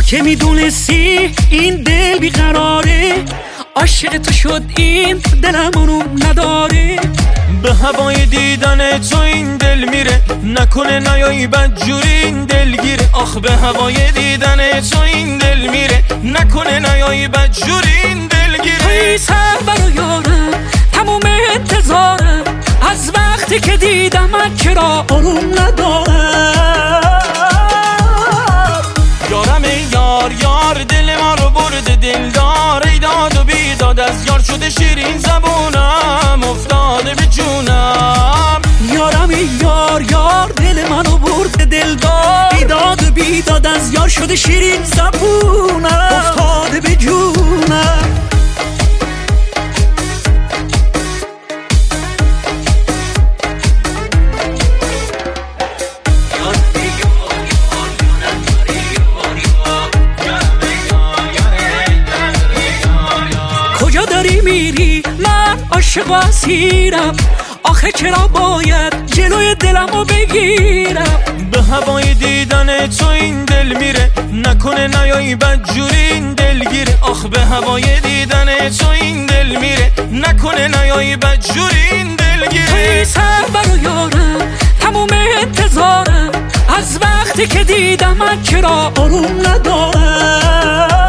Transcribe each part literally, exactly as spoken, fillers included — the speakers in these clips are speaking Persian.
که میدونستی این دل بیقراره، عاشق تو شد این دلم اونو نداره. به هوای دیدن تو این دل میره، نکنه نیایی بدجوری این دل گیره. آخ به هوای دیدن تو این دل میره، نکنه نیایی بدجوری این دل گیره. توی سر برو یارم تموم انتظارم، از وقتی که دیدم من چرا آروم ندارم. یارم ای یار یار دل ما رو برده دلدار، ای داد و بیداد از یار شده شیرین زبونم افتاده به جونم. یارم ای یار یار دل منو برده دلدار، ای داد و بیداد از یار شده شیرین زبونم افتاده به جونم. کجا داری میری؟ من عاشق و اسیرم، آخه چرا باید جلوی دلمو بگیرم؟ به هوای دیدن تو این دل میره، نکنه نیایی بدجوری این دل گیره. آخ به هوای دیدن تو این دل میره، نکنه نیایی بدجوری این دل گیره. توی سر برو یارم تموم انتظارم، از وقتی که دیدم من چرا آروم ندارم.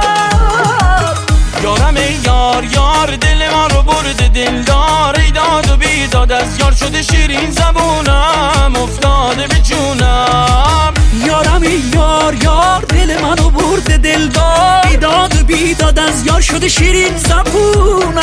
یارم ای یار یار دل ما رو برده دلدار، ای داد و بیداد از یار شده شیرین زبونم افتاده به جونم. یارم ای یار یار دل منو برده دلدار، ای داد و بیداد از یار شده شیرین زبونم